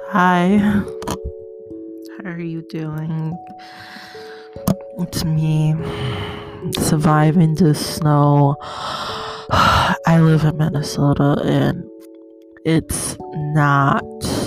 Hi, how are you doing? It's me, surviving the snow. I live in Minnesota and it's not.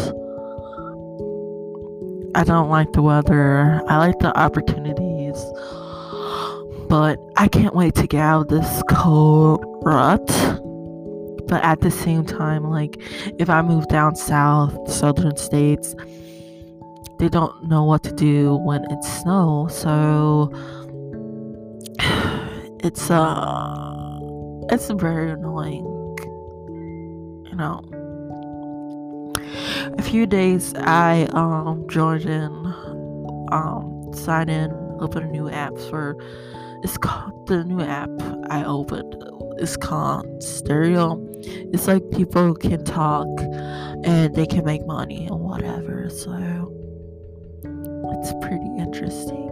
I don't like the weather. I like the opportunities, but I can't wait to get out of this cold rut. But at the same time, like, if I move down south, southern states, they don't know what to do when it's snow. So it's very annoying. You know, a few days I joined in, sign in, open a new app for. It's called the new app I opened. It's called Stereo. It's like people can talk and they can make money and whatever. So it's pretty interesting.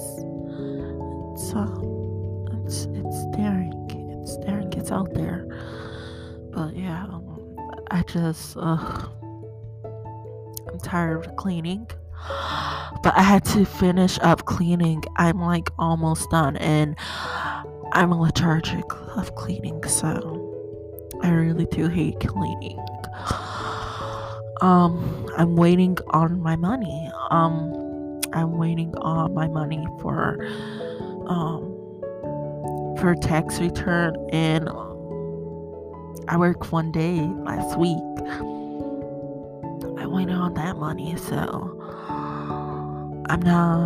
It's daring. It's daring. It's out there. But yeah, I'm tired of cleaning. But I had to finish up cleaning. I'm like almost done, and I'm lethargic of cleaning, so I really do hate cleaning. I'm waiting on my money. I'm waiting on my money for tax return, and I worked one day last week. I waited on that money, so I'm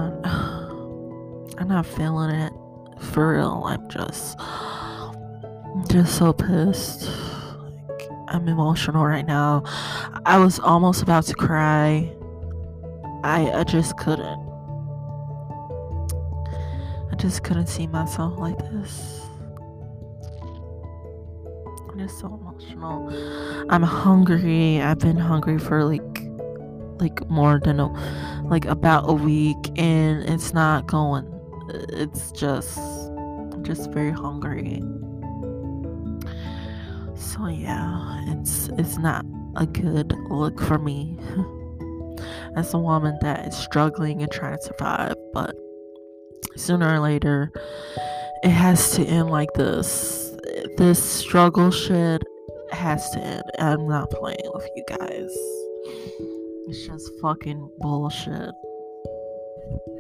not feeling it for real. I'm just so pissed. Like, I'm emotional right now. I was almost about to cry. I just couldn't. I just couldn't see myself like this. I'm just so emotional. I'm hungry. I've been hungry for like more than about a week, and it's not going. It's just I'm just very hungry. So yeah, it's not a good look for me as a woman that is struggling and trying to survive. But sooner or later, it has to end like this. This struggle shit has to end. I'm not playing with you guys. It's just fucking bullshit.